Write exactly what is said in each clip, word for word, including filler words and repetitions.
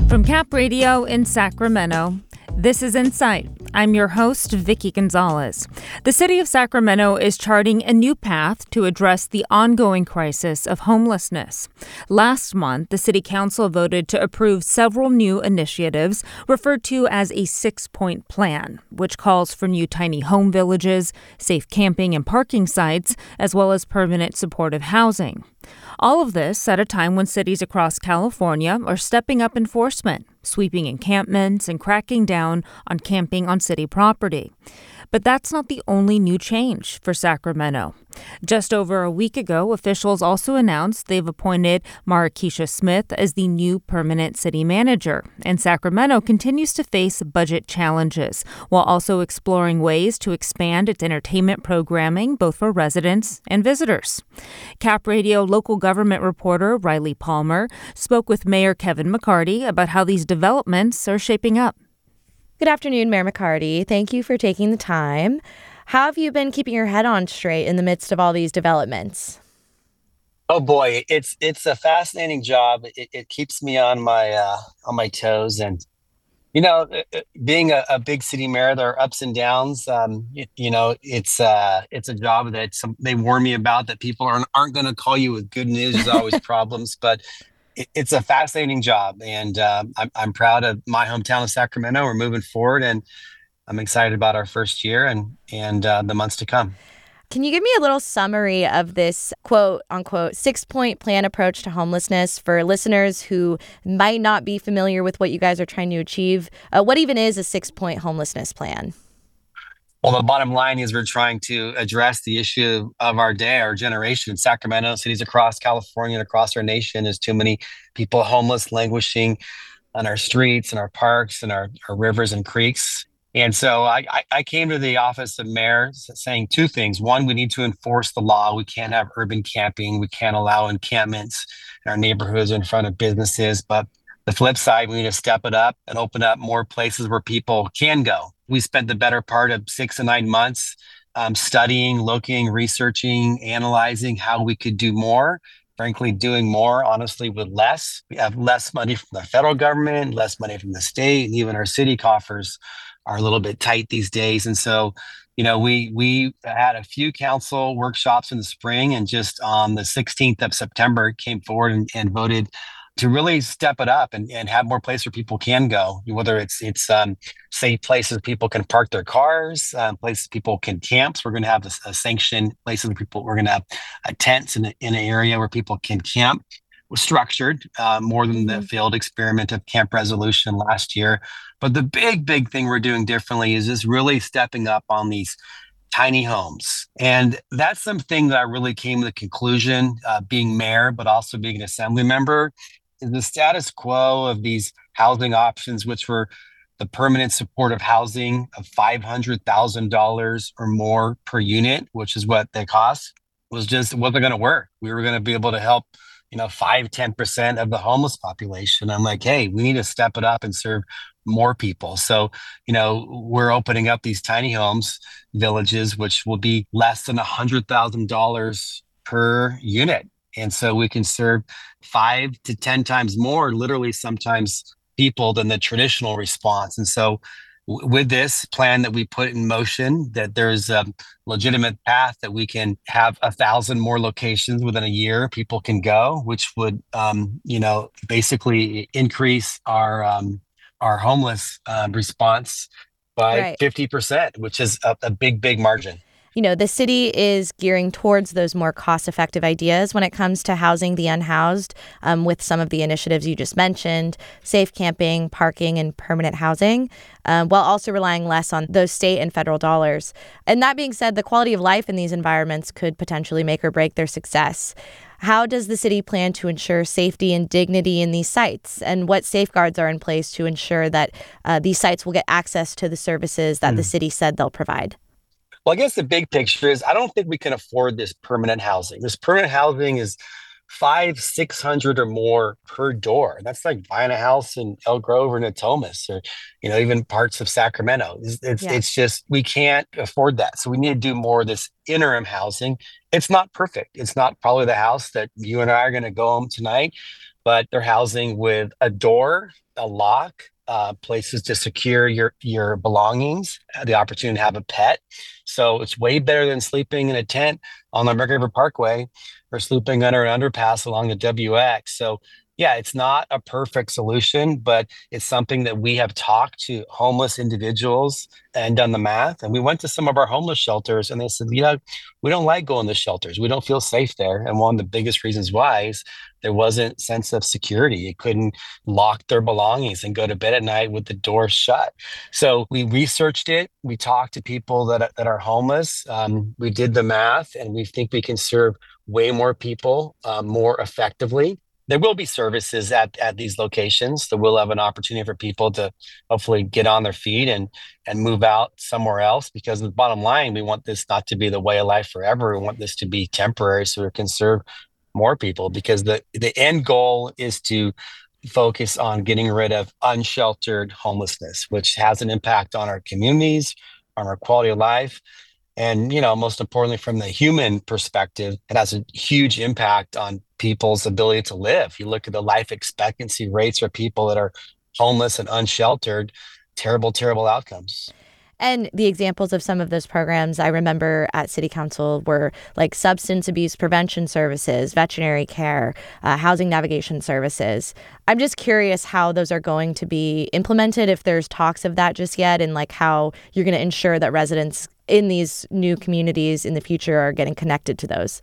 From Cap Radio in Sacramento, this is Insight. I'm your host, Vicky Gonzalez. The city of Sacramento is charting a new path to address the ongoing crisis of homelessness. Last month, the city council voted to approve several new initiatives referred to as a six-point plan, which calls for new tiny home villages, safe camping and parking sites, as well as permanent supportive housing. All of this at a time when cities across California are stepping up enforcement, sweeping encampments and cracking down on camping on city property. But that's not the only new change for Sacramento. Just over a week ago, officials also announced they've appointed Marikisha Smith as the new permanent city manager, and Sacramento continues to face budget challenges while also exploring ways to expand its entertainment programming both for residents and visitors. Cap Radio local government reporter Riley Palmer spoke with Mayor Kevin McCarty about how these developments are shaping up. Good afternoon, Mayor McCarty. Thank you for taking the time. How have you been keeping your head on straight in the midst of all these developments? Oh boy, it's it's a fascinating job. It, it keeps me on my uh, on my toes, and you know, being a, a big city mayor, there are ups and downs. Um, you, you know, it's uh, it's a job that some, they warn me about that people aren't aren't going to call you with good news. There's always problems, but it, it's a fascinating job, and um, I'm I'm proud of my hometown of Sacramento. We're moving forward, and I'm excited about our first year and and uh, the months to come. Can you give me a little summary of this quote unquote six point plan approach to homelessness for listeners who might not be familiar with what you guys are trying to achieve? Uh, what even is a six point homelessness plan? Well, the bottom line is we're trying to address the issue of our day, our generation in Sacramento, cities across California and across our nation. There's too many people homeless, languishing on our streets and our parks and our, our rivers and creeks. And so I, I came to the office of mayor saying two things. One, we need to enforce the law. We can't have urban camping. We can't allow encampments in our neighborhoods in front of businesses. But the flip side, we need to step it up and open up more places where people can go. We spent the better part of six to nine months um, studying, looking, researching, analyzing how we could do more. Frankly, doing more, honestly, with less. We have less money from the federal government, less money from the state, and even our city coffers are a little bit tight these days. And so, you know, we we had a few council workshops in the spring, and just on the sixteenth of September came forward and, and voted to really step it up and, and have more places where people can go, whether it's it's um, safe places people can park their cars, um, places people can camp. So we're going to have a, a sanctioned places where people, we're going to have uh, tents in, a, in an area where people can camp. Was structured uh, more than the failed experiment of Camp Resolution last year. But the big, big thing we're doing differently is just really stepping up on these tiny homes. And that's something that I really came to the conclusion, uh, being mayor, but also being an assembly member, is the status quo of these housing options, which were the permanent supportive housing of five hundred thousand dollars or more per unit, which is what they cost, was just wasn't going to work. We were going to be able to help you know, five, ten percent of the homeless population. I'm like, hey, we need to step it up and serve more people. So, you know, we're opening up these tiny homes, villages, which will be less than one hundred thousand dollars per unit. And so we can serve five to ten times more, literally sometimes people than the traditional response. And so with this plan that we put in motion, that there's a legitimate path that we can have a thousand more locations within a year people can go, which would, um, you know, basically increase our um, our homeless uh, response by Right. fifty percent, which is a, a big, big margin. You know, the city is gearing towards those more cost-effective ideas when it comes to housing the unhoused, um, with some of the initiatives you just mentioned, safe camping, parking, and permanent housing, um, while also relying less on those state and federal dollars. And that being said, the quality of life in these environments could potentially make or break their success. How does the city plan to ensure safety and dignity in these sites? And what safeguards are in place to ensure that uh, these sites will get access to the services that mm. the city said they'll provide? Well, I guess the big picture is I don't think we can afford this permanent housing. This permanent housing is five, six hundred or more per door. That's like buying a house in Elk Grove or Natomas, or you know, even parts of Sacramento. It's it's, yeah. it's just we can't afford that. So we need to do more of this interim housing. It's not perfect. It's not probably the house that you and I are going to go home tonight, but they're housing with a door, a lock, uh, places to secure your your belongings, the opportunity to have a pet. So it's way better than sleeping in a tent on the American River Parkway or sleeping under an underpass along the W X. So yeah, it's not a perfect solution, but it's something that we have talked to homeless individuals and done the math. And we went to some of our homeless shelters and they said, you know, we don't like going to shelters. We don't feel safe there. And one of the biggest reasons why is there wasn't sense of security. You couldn't lock their belongings and go to bed at night with the door shut. So we researched it. We talked to people that, that are homeless. Um, we did the math and we think we can serve way more people uh, more effectively. There will be services at, at these locations that will have an opportunity for people to hopefully get on their feet and and move out somewhere else, because the bottom line, we want this not to be the way of life forever. We want this to be temporary so we can serve more people, because the, the end goal is to focus on getting rid of unsheltered homelessness, which has an impact on our communities, on our quality of life. And, you know, most importantly, from the human perspective, it has a huge impact on people's ability to live. You look at the life expectancy rates for people that are homeless and unsheltered, terrible, terrible outcomes. And the examples of some of those programs I remember at City Council were like substance abuse prevention services, veterinary care, uh, housing navigation services. I'm just curious how those are going to be implemented, if there's talks of that just yet, and like how you're going to ensure that residents in these new communities in the future are getting connected to those.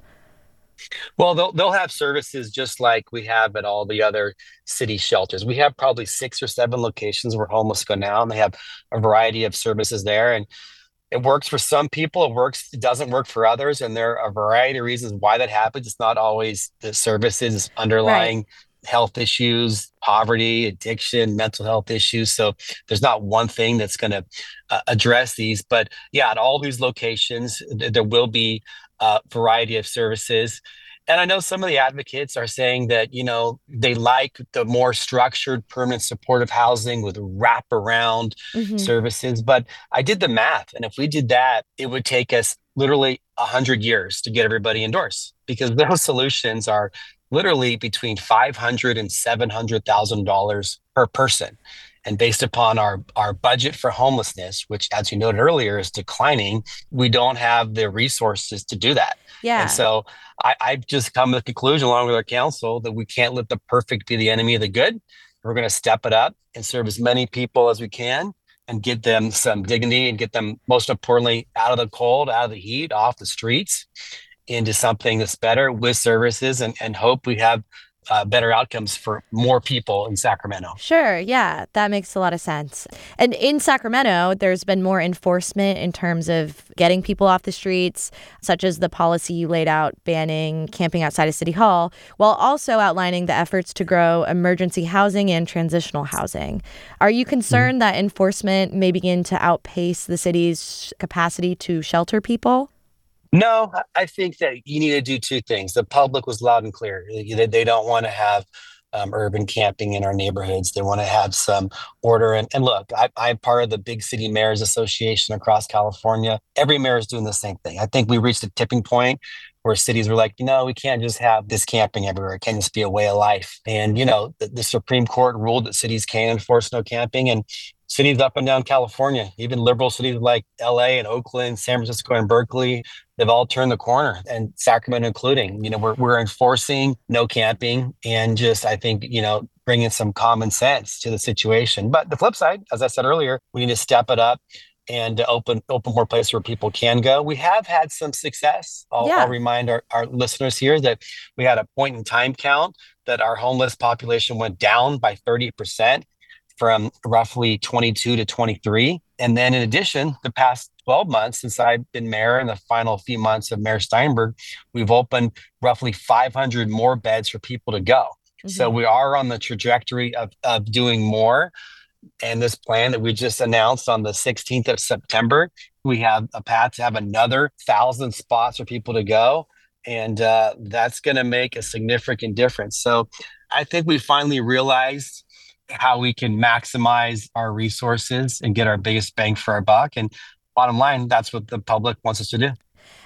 Well, they'll they'll have services just like we have at all the other city shelters. We have probably six or seven locations where homeless go now, and they have a variety of services there. And it works for some people, it works, it doesn't work for others, and there are a variety of reasons why that happens. It's not always the services, Right. underlying health issues, poverty, addiction, mental health issues. So there's not one thing that's going to uh, address these. But yeah, at all these locations, th- there will be a variety of services. And I know some of the advocates are saying that, you know, they like the more structured, permanent supportive housing with wraparound Hmm. services. But I did the math. And if we did that, it would take us literally a hundred years to get everybody indoors, because those solutions are literally between five hundred and seven hundred thousand dollars per person. And based upon our, our budget for homelessness, which, as you noted earlier, is declining, we don't have the resources to do that. And Yeah. so I, I've just come to the conclusion, along with our council, that we can't let the perfect be the enemy of the good. We're going to step it up and serve as many people as we can and get them some dignity and get them, most importantly, out of the cold, out of the heat, off the streets, into something that's better with services, and, and hope we have uh, better outcomes for more people in Sacramento. Sure. Yeah, that makes a lot of sense. And in Sacramento, there's been more enforcement in terms of getting people off the streets, such as the policy you laid out banning camping outside of City Hall, while also outlining the efforts to grow emergency housing and transitional housing. Are you concerned that enforcement may begin to outpace the city's capacity to shelter people? No, I think that you need to do two things. The public was loud and clear. They, they don't want to have um, urban camping in our neighborhoods. They want to have some order. And, and look, I, I'm part of the Big City Mayors Association across California. Every mayor is doing the same thing. I think we reached a tipping point where cities were like, you know, we can't just have this camping everywhere. It can't just be a way of life. And, you know, the, the Supreme Court ruled that cities can enforce no camping. And cities up and down California, even liberal cities like L A and Oakland, San Francisco and Berkeley, they've all turned the corner, and Sacramento including. You know, we're we're enforcing no camping and just, I think, you know, bringing some common sense to the situation. But the flip side, as I said earlier, we need to step it up and to open open more places where people can go. We have had some success. I'll, I'll Yeah. remind our, our listeners here that we had a point in time count that our homeless population went down by thirty percent from roughly twenty-two to twenty-three. And then in addition, the past twelve months since I've been mayor and the final few months of Mayor Steinberg, we've opened roughly five hundred more beds for people to go. So Hmm. we are on the trajectory of, of doing more. And this plan that we just announced on the sixteenth of September, we have a path to have another thousand spots for people to go. And uh, that's going to make a significant difference. So I think we finally realized how we can maximize our resources and get our biggest bang for our buck. And bottom line, that's what the public wants us to do.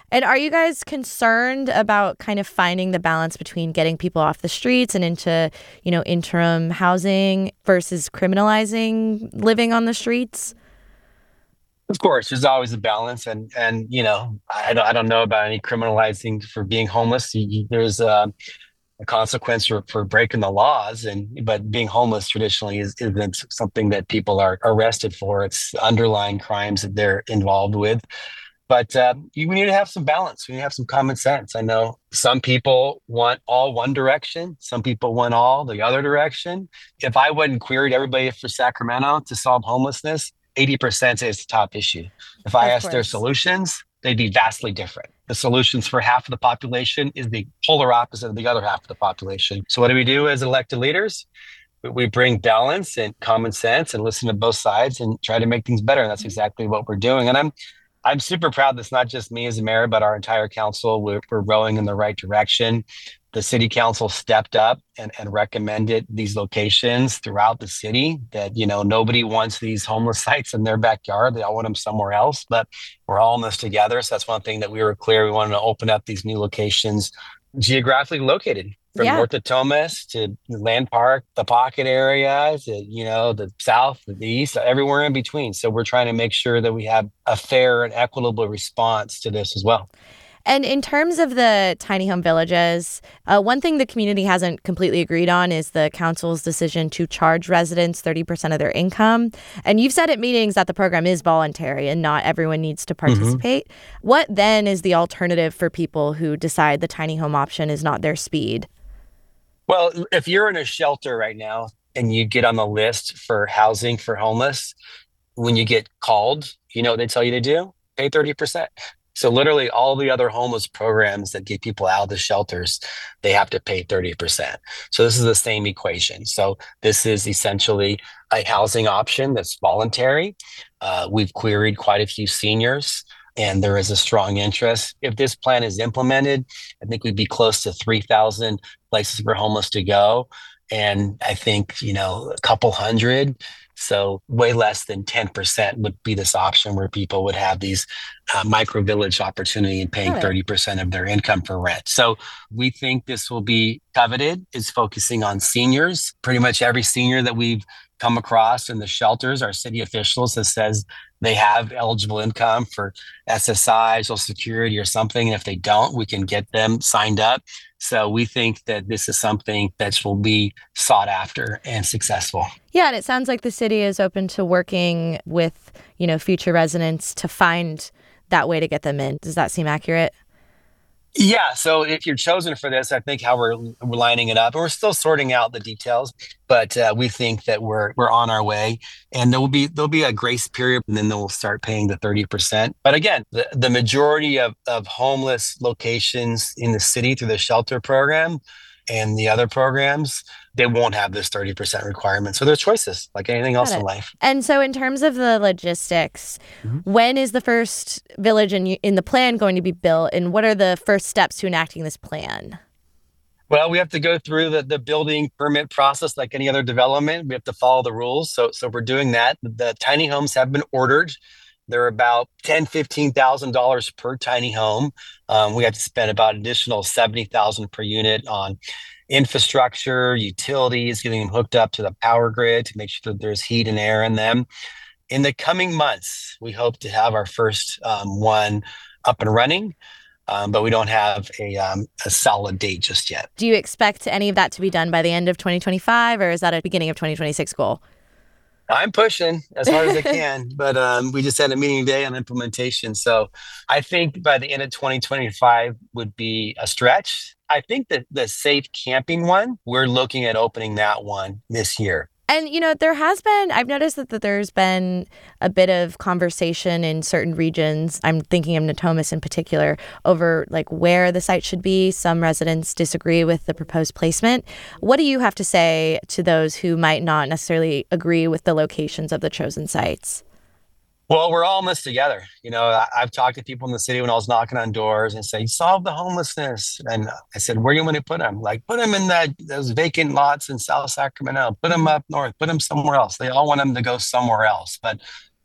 And are you guys concerned about kind of finding the balance between getting people off the streets and into, you know, interim housing versus criminalizing living on the streets? Of course, there's always a balance, and and you know, I don't I don't know about any criminalizing for being homeless. You, you, there's a, a consequence for, for breaking the laws, and but being homeless traditionally is isn't something that people are arrested for. It's underlying crimes that they're involved with. But uh, you, we need to have some balance. We need to have some common sense. I know some people want all one direction. Some people want all the other direction. If I went and queried everybody for Sacramento to solve homelessness, eighty percent say it's the top issue. If I Of asked their course. solutions, they'd be vastly different. The solutions for half of the population is the polar opposite of the other half of the population. So what do we do as elected leaders? We we bring balance and common sense and listen to both sides and try to make things better. And that's exactly what we're doing. And I'm I'm super proud that's not just me as a mayor, but our entire council. We're, we're rowing in the right direction. The city council stepped up and, and recommended these locations throughout the city that, you know, nobody wants these homeless sites in their backyard. They all want them somewhere else, but we're all in this together. So that's one thing that we were clear. We wanted to open up these new locations geographically located from Yeah. north of Thomas to Land Park, the Pocket area, to, you know, the south, the east, everywhere in between. So we're trying to make sure that we have a fair and equitable response to this as well. And in terms of the tiny home villages, uh, one thing the community hasn't completely agreed on is the council's decision to charge residents thirty percent of their income. And you've said at meetings that the program is voluntary and not everyone needs to participate. Mm-hmm. What then is the alternative for people who decide the tiny home option is not their speed? Well, if you're in a shelter right now and you get on the list for housing for homeless, when you get called, you know what they tell you to do? Pay thirty percent. So literally all the other homeless programs that get people out of the shelters, they have to pay thirty percent. So this is the same equation. So this is essentially a housing option that's voluntary. Uh, we've queried quite a few seniors, and there is a strong interest. If this plan is implemented, I think we'd be close to three thousand places for homeless to go. And I think, you know, a couple hundred. So way less than ten percent would be this option where people would have these uh, micro village opportunity and paying thirty percent of their income for rent. So we think this will be coveted. It's focusing on seniors. Pretty much every senior that we've come across in the shelters, our city officials that says they have eligible income for S S I, Social Security or something. And if they don't, we can get them signed up. So we think that this is something that will be sought after and successful. Yeah, and it sounds like the city is open to working with, you know, future residents to find that way to get them in. Does that seem accurate? Yeah. So if you're chosen for this, I think how we're, we're lining it up, and we're still sorting out the details, but uh, we think that we're we're on our way, and there will be there'll be a grace period, and then they'll start paying the thirty percent. But again, the, the majority of, of homeless locations in the city through the shelter program and the other programs, they won't have this thirty percent requirement. So there's choices like anything else in life. And so in terms of the logistics, mm-hmm. when is the first village in, in the plan going to be built? And what are the first steps to enacting this plan? Well, we have to go through the, the building permit process like any other development. We have to follow the rules. So so we're doing that. The tiny homes have been ordered. They're about ten thousand dollars, fifteen thousand dollars per tiny home. Um, we have to spend about an additional seventy thousand dollars per unit on infrastructure, utilities, getting them hooked up to the power grid to make sure that there's heat and air in them. In the coming months, we hope to have our first um, one up and running, um, but we don't have a, um, a solid date just yet. Do you expect any of that to be done by the end of twenty twenty-five, or is that a beginning of twenty twenty-six goal? I'm pushing as hard as I can, but um, we just had a meeting today on implementation. So I think by the end of twenty twenty-five would be a stretch. I think that the safe camping one, we're looking at opening that one this year. And, you know, there has been, I've noticed that, that there's been a bit of conversation in certain regions. I'm thinking of Natomas in particular over like where the site should be. Some residents disagree with the proposed placement. What do you have to say to those who might not necessarily agree with the locations of the chosen sites? Well, we're all in this together. You know, I, I've talked to people in the city when I was knocking on doors and say, solve the homelessness. And I said, where do you want to put them? Like, put them in that those vacant lots in South Sacramento. Put them up north. Put them somewhere else. They all want them to go somewhere else. But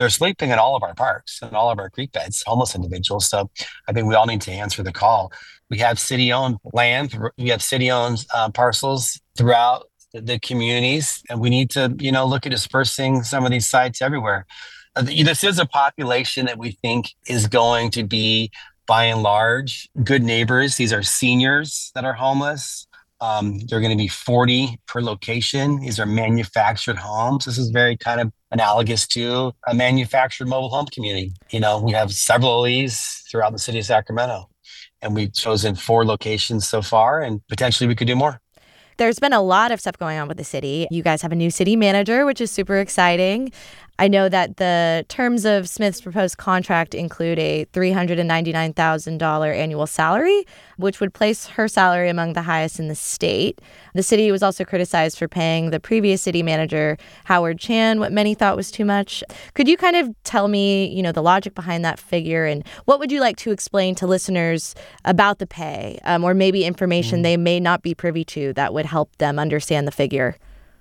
they're sleeping in all of our parks and all of our creek beds, homeless individuals. So I think we all need to answer the call. We have city-owned land. We have city-owned uh, parcels throughout the communities, and we need to, you know, look at dispersing some of these sites everywhere. Uh, this is a population that we think is going to be, by and large, good neighbors. These are seniors that are homeless. Um, they're going to be forty per location. These are manufactured homes. This is very kind of analogous to a manufactured mobile home community. You know, we have several of these throughout the city of Sacramento, and we've chosen four locations so far, and potentially we could do more. There's been a lot of stuff going on with the city. You guys have a new city manager, which is super exciting. I know that the terms of Smith's proposed contract include a three hundred ninety-nine thousand dollars annual salary, which would place her salary among the highest in the state. The city was also criticized for paying the previous city manager, Howard Chan, what many thought was too much. Could you kind of tell me, you know, the logic behind that figure, and what would you like to explain to listeners about the pay, um, or maybe information mm. they may not be privy to that would help them understand the figure?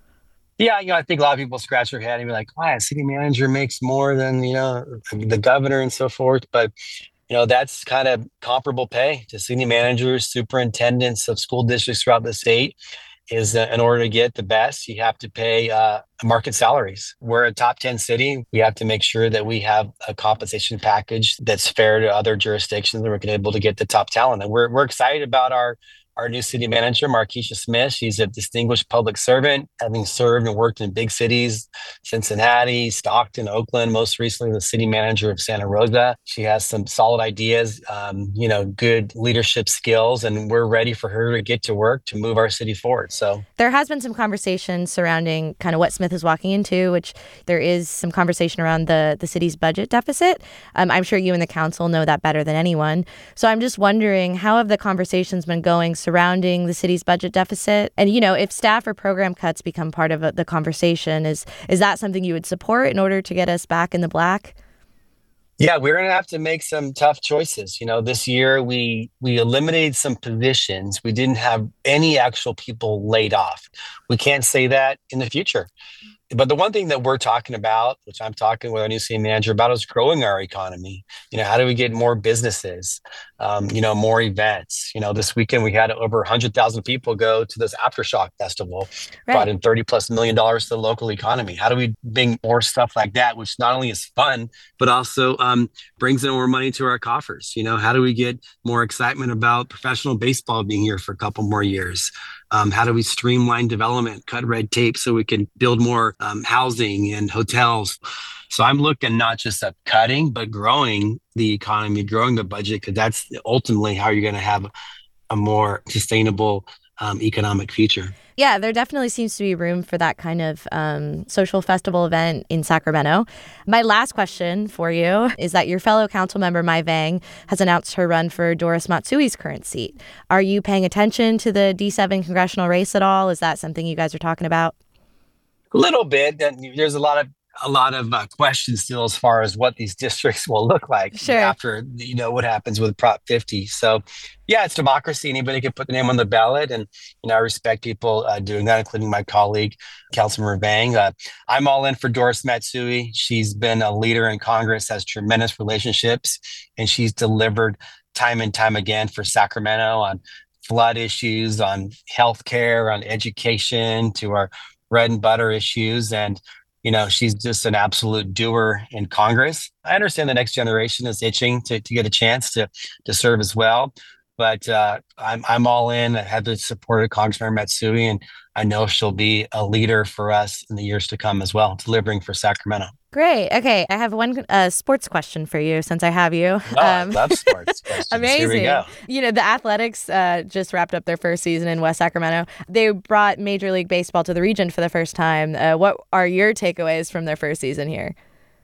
Yeah, you know, I think a lot of people scratch their head and be like, "Why, a city manager makes more than, you know, the governor and so forth." But, you know, that's kind of comparable pay to city managers, superintendents of school districts throughout the state. Is that in order to get the best, you have to pay uh, market salaries. We're a top ten city. We have to make sure that we have a compensation package that's fair to other jurisdictions, and we're able to get the top talent. And we're we're excited about our Our new city manager, Markeisha Smith. She's a distinguished public servant, having served and worked in big cities, Cincinnati, Stockton, Oakland, most recently the city manager of Santa Rosa. She has some solid ideas, um, you know, good leadership skills, and we're ready for her to get to work to move our city forward. So there has been some conversation surrounding kind of what Smith is walking into, which there is some conversation around the, the city's budget deficit. Um, I'm sure you and the council know that better than anyone. So I'm just wondering, how have the conversations been going surrounding the city's budget deficit? And, you know, if staff or program cuts become part of the conversation, is is that something you would support in order to get us back in the black? Yeah, we're going to have to make some tough choices. You know, this year we we eliminated some positions. We didn't have any actual people laid off. We can't say that in the future. But the one thing that we're talking about, which I'm talking with our new city manager about, is growing our economy. You know, how do we get more businesses, um, you know, more events? You know, this weekend we had over one hundred thousand people go to this Aftershock Festival, right. Brought in thirty plus million dollars to the local economy. How do we bring more stuff like that, which not only is fun, but also um, brings in more money to our coffers? You know, how do we get more excitement about professional baseball being here for a couple more years? Um, how do we streamline development, cut red tape so we can build more um, housing and hotels? So I'm looking not just at cutting, but growing the economy, growing the budget, because that's ultimately how you're going to have a more sustainable um, economic future. Yeah, there definitely seems to be room for that kind of um, social festival event in Sacramento. My last question for you is that your fellow council member, Mai Vang, has announced her run for Doris Matsui's current seat. Are you paying attention to the D seven congressional race at all? Is that something you guys are talking about? A little bit. There's a lot of a lot of uh, questions still as far as what these districts will look like sure. after, you know, what happens with Prop fifty. So, yeah, it's democracy. Anybody can put the name on the ballot. And, you know, I respect people uh, doing that, including my colleague, Councilmember Vang. Uh, I'm all in for Doris Matsui. She's been a leader in Congress, has tremendous relationships, and she's delivered time and time again for Sacramento on flood issues, on healthcare, on education, to our bread and butter issues. And you know, she's just an absolute doer in Congress. I understand the next generation is itching to, to get a chance to to serve as well. But uh, I'm I'm all in. I have the support of Congressman Matsui, and I know she'll be a leader for us in the years to come as well, delivering for Sacramento. Great. Okay, I have one uh, sports question for you since I have you. Oh, um, I love sports questions. Amazing. Here we go. You know, the Athletics uh, just wrapped up their first season in West Sacramento. They brought Major League Baseball to the region for the first time. Uh, what are your takeaways from their first season here?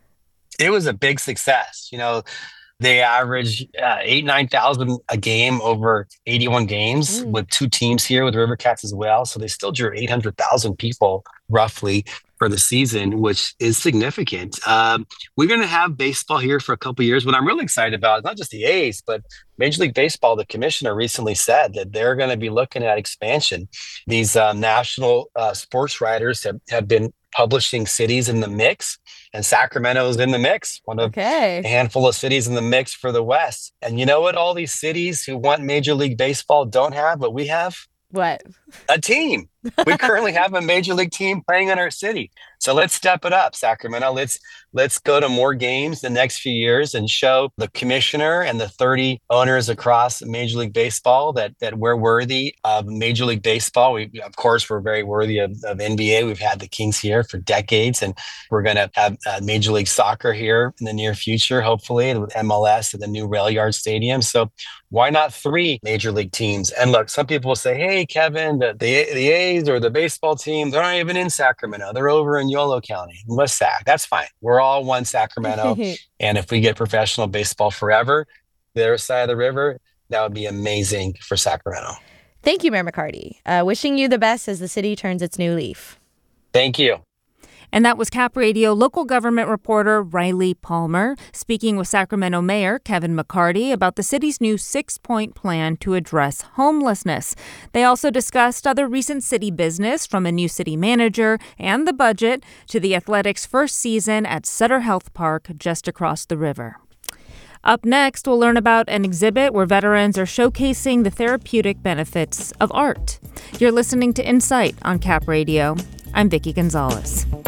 It was a big success. You know, they average uh, eight, nine thousand a game over eighty-one games mm. with two teams here with River Cats as well. So they still drew eight hundred thousand people roughly for the season, which is significant. Um, we're going to have baseball here for a couple of years. What I'm really excited about is not just the A's, but Major League Baseball. The commissioner recently said that they're going to be looking at expansion. These um, national uh, sports writers have, have been publishing cities in the mix, and Sacramento is in the mix, one of Okay. a handful of cities in the mix for the West. And you know what all these cities who want Major League Baseball don't have, but we have? What? A team. We currently have a major league team playing in our city. So let's step it up, Sacramento. Let's let's go to more games the next few years and show the commissioner and the thirty owners across Major League Baseball that that we're worthy of Major League Baseball. We, of course, we're very worthy of, of N B A. We've had the Kings here for decades, and we're going to have uh, Major League Soccer here in the near future, hopefully, with M L S at the new Rail Yard Stadium. So why not three major league teams? And look, some people will say, hey, Kevin, the, the, the A's or the baseball team, they're not even in Sacramento. They're over in Yolo County, West Sac. That's fine. We're all one Sacramento. And if we get professional baseball forever, the other side of the river, that would be amazing for Sacramento. Thank you, Mayor McCarty. Uh, wishing you the best as the city turns its new leaf. Thank you. And that was Cap Radio local government reporter Riley Palmer speaking with Sacramento Mayor Kevin McCarty about the city's new six-point plan to address homelessness. They also discussed other recent city business, from a new city manager and the budget to the Athletics' first season at Sutter Health Park just across the river. Up next, we'll learn about an exhibit where veterans are showcasing the therapeutic benefits of art. You're listening to Insight on Cap Radio. I'm Vicki Gonzalez.